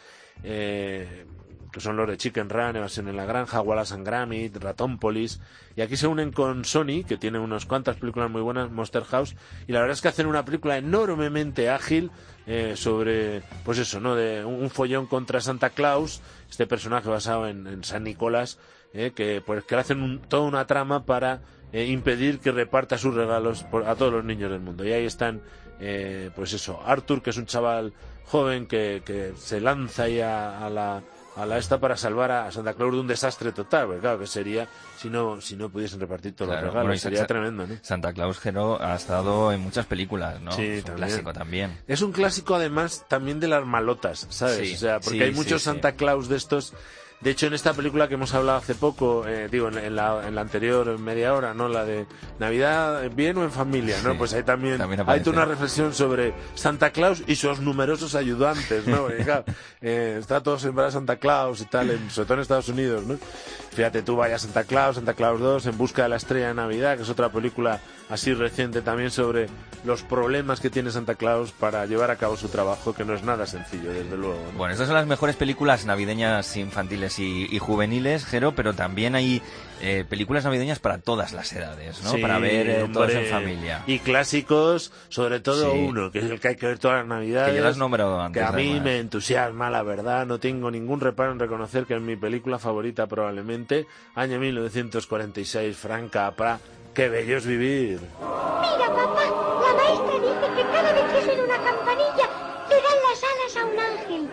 eh, que son los de Chicken Run, Evasión en la Granja, Wallace and Gromit, Ratónpolis, y aquí se unen con Sony, que tiene unas cuantas películas muy buenas, Monster House, y la verdad es que hacen una película enormemente ágil eh, sobre, pues eso, ¿no? De un, un follón contra Santa Claus, este personaje basado en, en San Nicolás, eh, que pues que le hacen un, toda una trama para eh, impedir que reparta sus regalos por, a todos los niños del mundo. Y ahí están, eh, pues eso, Arthur, que es un chaval joven que, que se lanza ahí a, a la a la esta para salvar a Santa Claus de un desastre total, porque claro que sería si no si no pudiesen repartir todos Claro, los regalos, bueno, y sería Sa- tremendo, ¿no? Santa Claus Gero ha estado en muchas películas, ¿no? Sí, es un también. clásico también. Es un clásico además también de las malotas, ¿sabes? Sí, o sea, porque sí, hay sí, muchos sí. Santa Claus de estos. De hecho, en esta película que hemos hablado hace poco, eh, digo, en, en, la, en la anterior media hora, ¿no? La de Navidad, bien o en familia, ¿no? Sí, pues ahí también, también hay aparece. toda una reflexión sobre Santa Claus y sus numerosos ayudantes, ¿no? Porque, claro, eh, está todo sembrado Santa Claus y tal, en, sobre todo en Estados Unidos, ¿no? Fíjate tú, vaya Santa Claus, Santa Claus dos, En busca de la estrella de Navidad, que es otra película así reciente también sobre los problemas que tiene Santa Claus para llevar a cabo su trabajo, que no es nada sencillo, desde luego, ¿no? Bueno, estas son las mejores películas navideñas infantiles y, y juveniles, Jero, pero también hay eh, películas navideñas para todas las edades, ¿no? Sí, para ver eh, todos hombre, en familia. Y clásicos, sobre todo Sí. uno, que es el que hay que ver todas las Navidades. Que ya lo has nombrado antes, Que a mí además. me entusiasma, la verdad. No tengo ningún reparo en reconocer que es mi película favorita probablemente. Año mil novecientos cuarenta y seis, Frank Capra. ¡Qué bello es vivir! Mira, papá, la maestra dice que cada vez que suena una campanilla le dan las alas a un ángel.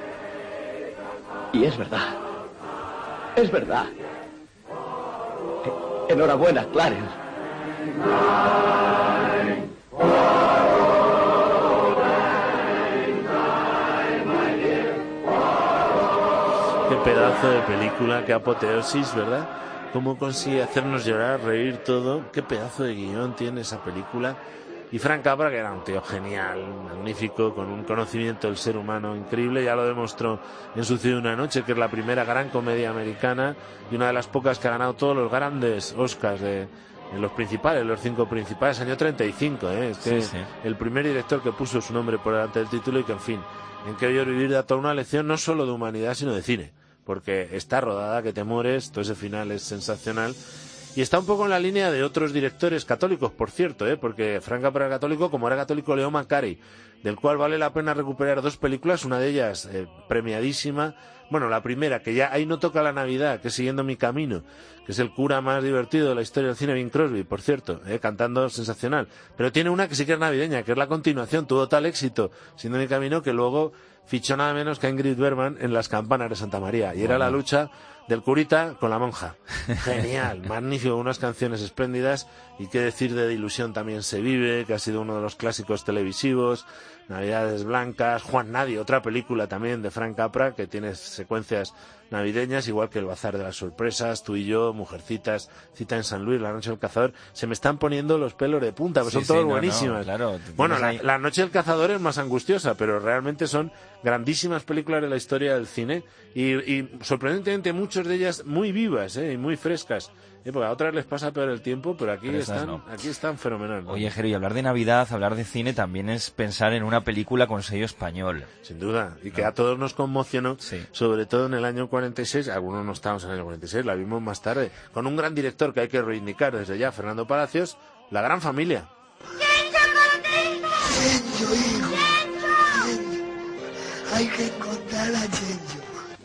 Y es verdad. Es verdad. E- Enhorabuena, Clarence. Qué pedazo de película, qué apoteosis, ¿verdad? Cómo consigue hacernos llorar, reír todo. Qué pedazo de guión tiene esa película. Y Frank Capra, que era un tío genial, magnífico, con un conocimiento del ser humano increíble, ya lo demostró en Su ciudad una noche, que es la primera gran comedia americana y una de las pocas que ha ganado todos los grandes Oscars de, en los principales, los cinco principales, año treinta y cinco, ¿eh? Es que Sí, sí. el primer director que puso su nombre por delante del título y que, en fin, en que Oír Vivir da toda una lección no solo de humanidad, sino de cine, porque está rodada que te mueres, todo ese final es sensacional. Y está un poco en la línea de otros directores católicos, por cierto, ¿eh? Porque Frank Capra era católico, como era católico Leo McCarey, del cual vale la pena recuperar dos películas, una de ellas eh, premiadísima. Bueno, la primera, que ya ahí no toca la Navidad, que es Siguiendo mi camino, que es el cura más divertido de la historia del cine, Bing Crosby, por cierto, eh, cantando sensacional. Pero tiene una que sí que es navideña, que es la continuación, tuvo tal éxito, Siguiendo mi camino, que luego fichó nada menos que a Ingrid Bergman en Las campanas de Santa María. Y era la lucha del curita con la monja. Genial, magnífico, unas canciones espléndidas. Y qué decir de De ilusión también se vive, que ha sido uno de los clásicos televisivos. Navidades blancas, Juan Nadie, otra película también de Frank Capra que tiene secuencias navideñas, igual que El bazar de las sorpresas, Tú y yo, Mujercitas, Cita en San Luis, La noche del cazador. Se me están poniendo los pelos de punta, pues Sí, son todas sí, no, buenísimas. no, claro, bueno, la, ahí... la noche del cazador es más angustiosa, pero realmente son grandísimas películas de la historia del cine y, y sorprendentemente muchas de ellas muy vivas, ¿eh? Y muy frescas. ¿Eh? Porque a otras les pasa peor el tiempo, pero aquí Pero esas están, no. aquí están fenomenal, ¿no? Oye, Jero, y hablar de Navidad, hablar de cine también es pensar en una película con sello español. Sin duda, y que a todos nos conmocionó, Sí. sobre todo en el año cuarenta y seis, algunos no estábamos en el año cuarenta y seis, la vimos más tarde, con un gran director que hay que reivindicar desde ya, Fernando Palacios, La gran familia. Chencho, hijo. Chencho. Hay que encontrar a Chencho.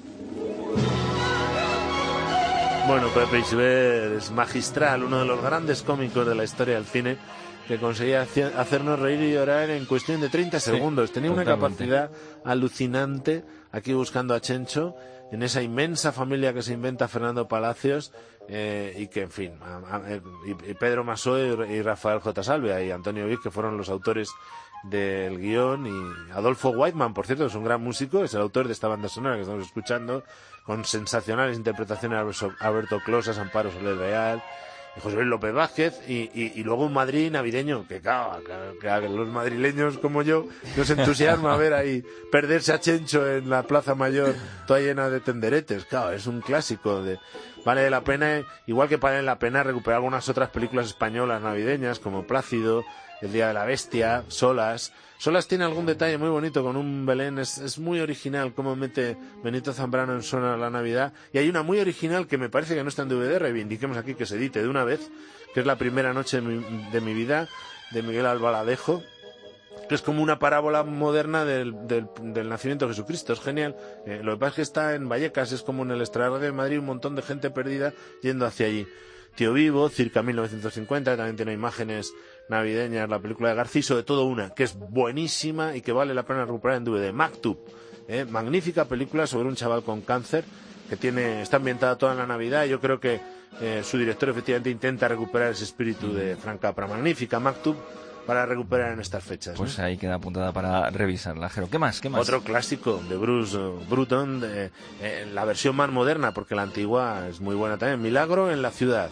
Bueno, Pepe Isbert es magistral, uno de los grandes cómicos de la historia del cine, que conseguía haci- hacernos reír y llorar en cuestión de treinta Sí, segundos. Tenía una totalmente. capacidad alucinante, aquí buscando a Chencho, en esa inmensa familia que se inventa Fernando Palacios, eh, y que, en fin, a- a- y, y Pedro Masó y, y Rafael J. Salvia y Antonio Vic, que fueron los autores del guión, y Adolfo Whiteman, por cierto, es un gran músico, es el autor de esta banda sonora que estamos escuchando, con sensacionales interpretaciones de Alberto- Alberto Closas, Amparo Soler Real, y José Luis López Vázquez, y, y, y luego un Madrid navideño, que claro, claro, que a los madrileños como yo nos entusiasma ver ahí perderse a Chencho en la Plaza Mayor, toda llena de tenderetes. Claro, es un clásico de... Vale la pena, igual que vale la pena recuperar algunas otras películas españolas navideñas, como Plácido, El día de la bestia, Solas. Solas tiene algún detalle muy bonito con un Belén, es, es muy original cómo mete Benito Zambrano en Suena la Navidad. Y hay una muy original que me parece que no está en D V D, reivindiquemos aquí que se edite de una vez, que es La primera noche de mi, de mi vida, de Miguel Albaladejo, que es como una parábola moderna del, del, del nacimiento de Jesucristo. Es genial. Eh, lo que pasa es que está en Vallecas, es como en el extrarradio de Madrid, un montón de gente perdida yendo hacia allí. Tío Vivo, Circa mil novecientos cincuenta, también tiene imágenes navideñas, la película de Garciso, de todo una, que es buenísima y que vale la pena recuperar en D V D. Maktub, eh, magnífica película sobre un chaval con cáncer, que tiene está ambientada toda en la Navidad, y yo creo que eh, su director efectivamente intenta recuperar ese espíritu de Frank Capra. Magnífica Maktub, para recuperar en estas fechas. Pues ¿no? ahí queda apuntada para revisarla, Jero. ¿Qué más? ¿Qué más? Otro clásico de Bruce uh, Bruton, de, eh, la versión más moderna, porque la antigua es muy buena también. Milagro en la ciudad.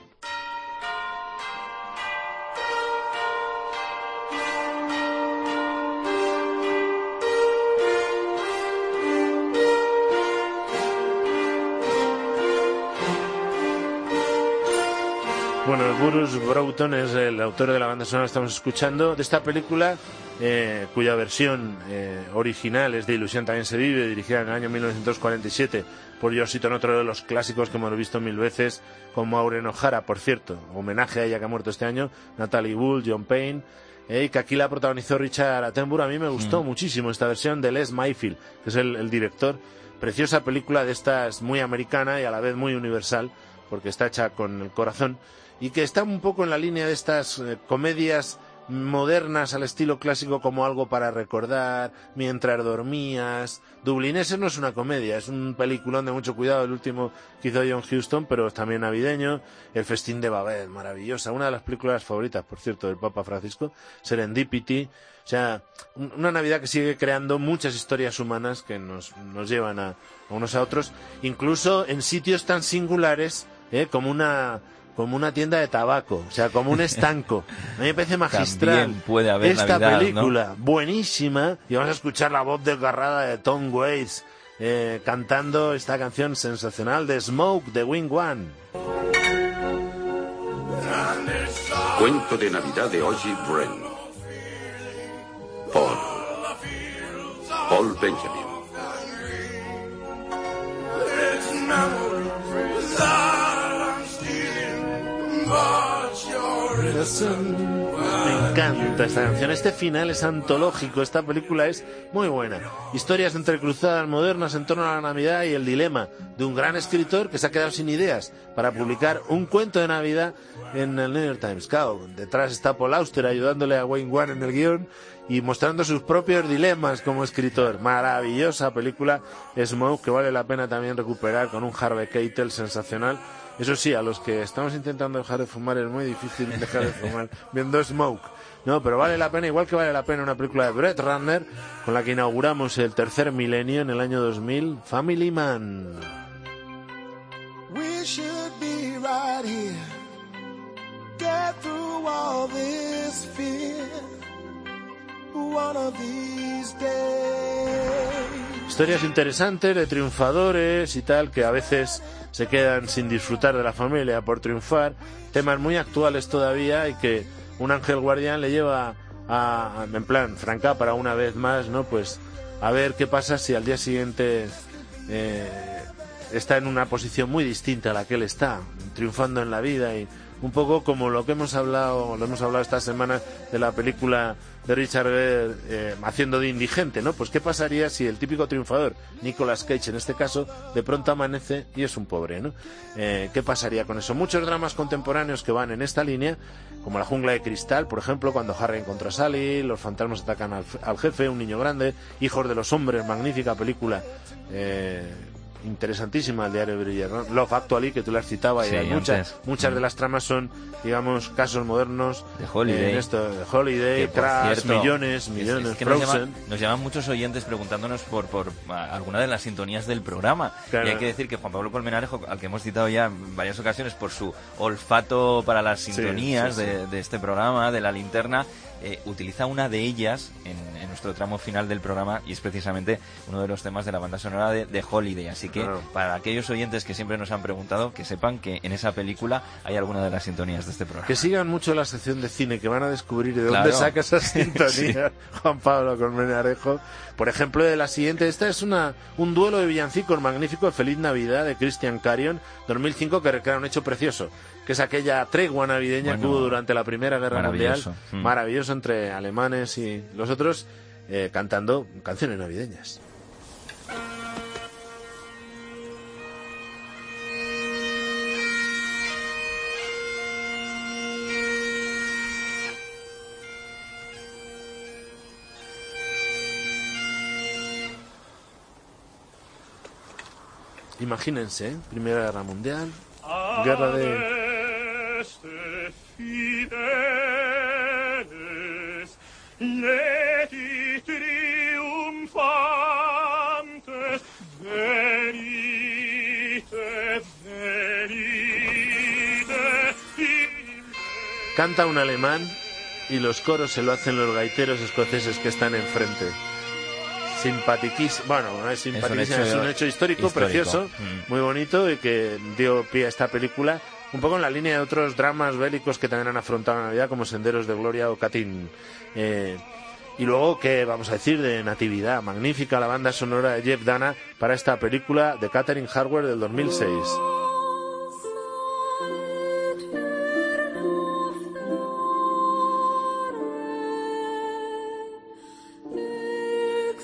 Bueno, Bruce Broughton es el autor de la banda sonora que estamos escuchando de esta película, eh, cuya versión eh, original es de Ilusión también se vive, dirigida en el año mil novecientos cuarenta y siete por Josh Seaton, otro de los clásicos que hemos visto mil veces, con Maureen O'Hara, por cierto, homenaje a ella que ha muerto este año, Natalie Wood, John Payne, eh, y que aquí la protagonizó Richard Attenborough. A mí me gustó mm. muchísimo esta versión de Les Mayfield, que es el, el director. Preciosa película de estas, muy americana y a la vez muy universal, porque está hecha con el corazón, y que está un poco en la línea de estas eh, comedias modernas al estilo clásico como Algo para recordar, Mientras dormías. Dublineses no es una comedia, es un peliculón de mucho cuidado, el último que hizo John Huston, pero es también navideño. El festín de Babel, maravillosa, una de las películas favoritas, por cierto, del Papa Francisco. Serendipity, o sea, una Navidad que sigue creando muchas historias humanas que nos, nos llevan a, a unos a otros, incluso en sitios tan singulares ¿eh? como una como una tienda de tabaco, o sea, como un estanco. A mí me parece magistral. También puede haber esta Navidad, película, ¿no? Buenísima, y vamos a escuchar la voz desgarrada de Tom Waits eh, cantando esta canción sensacional de Smoke de Wing One. Cuento de Navidad de Oji Bren por Paul Benjamin. Me encanta esta canción, este final es antológico, esta película es muy buena. Historias entrecruzadas modernas en torno a la Navidad y el dilema de un gran escritor que se ha quedado sin ideas para publicar un cuento de Navidad en el New York Times. Claro, detrás está Paul Auster ayudándole a Wayne One en el guión y mostrando sus propios dilemas como escritor. Maravillosa película Smoke, que vale la pena también recuperar, con un Harvey Keitel sensacional. Eso sí, a los que estamos intentando dejar de fumar es muy difícil dejar de fumar viendo Smoke, ¿no? Pero vale la pena, igual que vale la pena una película de Brett Ratner, con la que inauguramos el tercer milenio en el año dos mil, Family Man. We should be right here, get through all this fear, one of these days. Historias interesantes de triunfadores y tal, que a veces se quedan sin disfrutar de la familia por triunfar, temas muy actuales todavía y que un ángel guardián le lleva a, a en plan, Franca, para una vez más, ¿no? Pues a ver qué pasa si al día siguiente eh, está en una posición muy distinta a la que él está, triunfando en la vida, y un poco como lo que hemos hablado, lo hemos hablado esta semana de la película de Richard Gere eh, haciendo de indigente, ¿no? Pues qué pasaría si el típico triunfador, Nicolas Cage en este caso, de pronto amanece y es un pobre, ¿no? Eh, ¿Qué pasaría con eso? Muchos dramas contemporáneos que van en esta línea, como La jungla de cristal, por ejemplo, cuando Harry encontró a Sally, Los fantasmas atacan al, al jefe, Un niño grande, Hijos de los hombres, magnífica película, eh, interesantísima, El diario de Bridget, ¿no? Love Actually, que tú la has citado, y Sí, hay muchas, antes. muchas Mm. de las tramas son, digamos, casos modernos de Holiday, eh, en esto, de Holiday, que, por Crash, cierto, millones, es- millones, es que nos, Frozen. llaman, nos llaman muchos oyentes preguntándonos por, por a, alguna de las sintonías del programa. Claro. Y hay que decir que Juan Pablo Colmenarejo, al que hemos citado ya en varias ocasiones por su olfato para las Sí, sintonías sí, sí. De, de este programa, de la linterna, eh, utiliza una de ellas en, en nuestro tramo final del programa, y es precisamente uno de los temas de la banda sonora de, de Holiday. Así que Claro. para aquellos oyentes que siempre nos han preguntado, que sepan que en esa película hay alguna de las sintonías de este programa. Que sigan mucho la sección de cine, que van a descubrir de Claro. dónde saca esas sintonías Sí. Juan Pablo Colmenarejo. Por ejemplo, de la siguiente, esta es una un duelo de villancicos magnífico de Feliz Navidad de Christian Carion, dos mil cinco, que recrea un hecho precioso, que es aquella tregua navideña Bueno, que hubo durante la Primera Guerra Mundial, maravilloso. Mm. maravilloso entre alemanes y los otros, eh, cantando canciones navideñas. Imagínense, ¿eh? Primera Guerra Mundial, guerra de... Este fideles, leti triunfantes, venite, venite, Canta un alemán y los coros se lo hacen los gaiteros escoceses que están enfrente. Simpatiquísimo, bueno, no es simpaticísimo, es un hecho, histórico, histórico. precioso, Mm. muy bonito, y que dio pie a esta película, un poco en la línea de otros dramas bélicos que también han afrontado la Navidad, como Senderos de Gloria o Katyn. Eh, y luego, ¿qué vamos a decir de Natividad? Magnífica la banda sonora de Jeff Dana para esta película de Catherine Hardware del dos mil seis.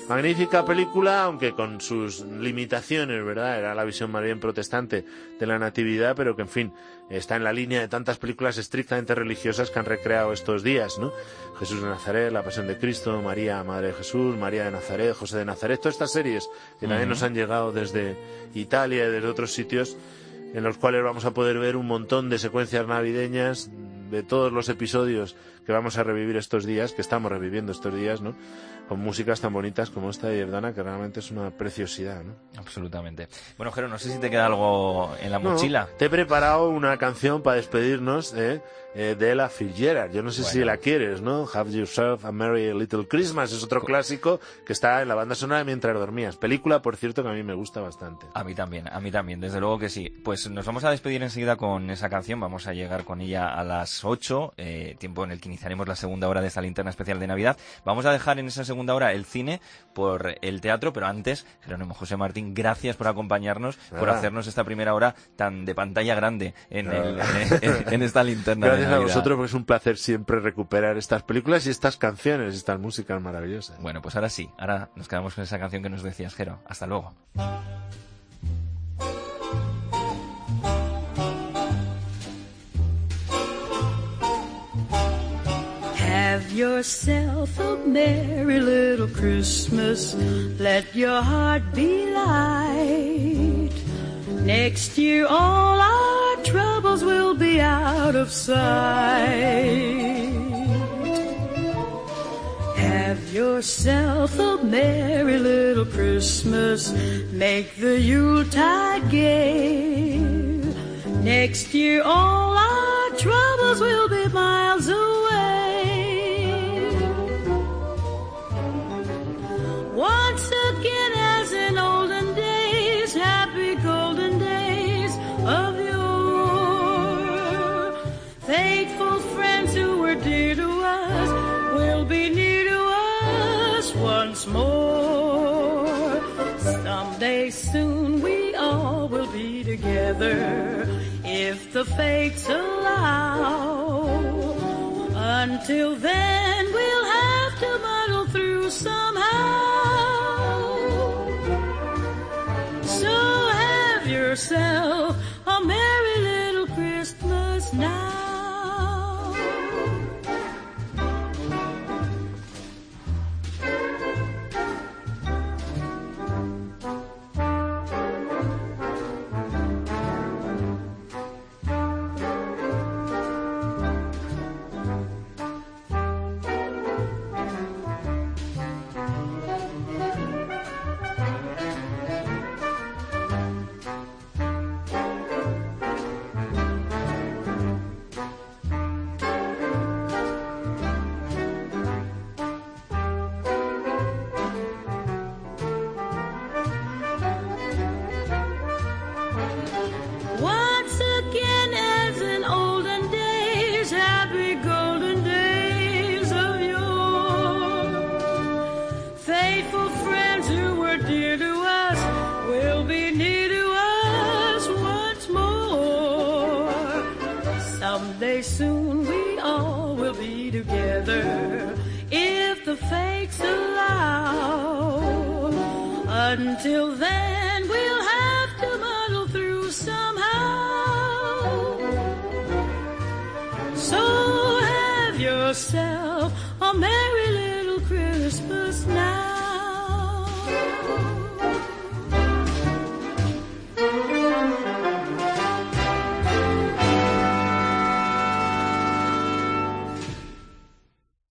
Magnífica película, aunque con sus limitaciones, ¿verdad? Era la visión más bien protestante de la Natividad, pero que, en fin, está en la línea de tantas películas estrictamente religiosas que han recreado estos días, ¿no? Jesús de Nazaret, La Pasión de Cristo, María, Madre de Jesús, María de Nazaret, José de Nazaret, todas estas series que uh-huh. también nos han llegado desde Italia y desde otros sitios, en los cuales vamos a poder ver un montón de secuencias navideñas de todos los episodios que vamos a revivir estos días, que estamos reviviendo estos días, ¿no? Con músicas tan bonitas como esta de Yevdana, que realmente es una preciosidad, ¿no? Absolutamente. Bueno, Jero, no sé si te queda algo en la mochila. No, te he preparado una canción para despedirnos ¿eh? Eh, de Ella Fitzgerald. Yo no sé bueno. si la quieres, ¿no? Have Yourself a Merry Little Christmas. Es otro clásico que está en la banda sonora de Mientras dormías. Película, por cierto, que a mí me gusta bastante. A mí también, a mí también, desde luego que sí. Pues nos vamos a despedir enseguida con esa canción. Vamos a llegar con ella a las ocho, eh, tiempo en el que iniciaremos la segunda hora de esta linterna especial de Navidad. Vamos a dejar en esa segunda hora el cine por el teatro, pero antes, Jerónimo José Martín, gracias por acompañarnos, ah. por hacernos esta primera hora tan de pantalla grande en, ah. el, en, en esta linterna. Gracias a vosotros, porque es un placer siempre recuperar estas películas y estas canciones, estas músicas maravillosas. Bueno, pues ahora sí, ahora nos quedamos con esa canción que nos decías, Jero. Hasta luego. Have yourself a merry little Christmas. Let your heart be light. Next year all our troubles will be out of sight. Have yourself a merry little Christmas. Make the Yuletide gay. Next year all our troubles will be miles away. Once again, as in olden days, happy golden days of yore, faithful friends who were dear to us will be near to us once more. Someday soon we all will be together, if the fates allow. Until then we'll have to muddle through somehow. So have yourself a merry little Christmas now. Soon we all will be together, if the fates allow. Until then we'll have to muddle through somehow. So have yourself a merry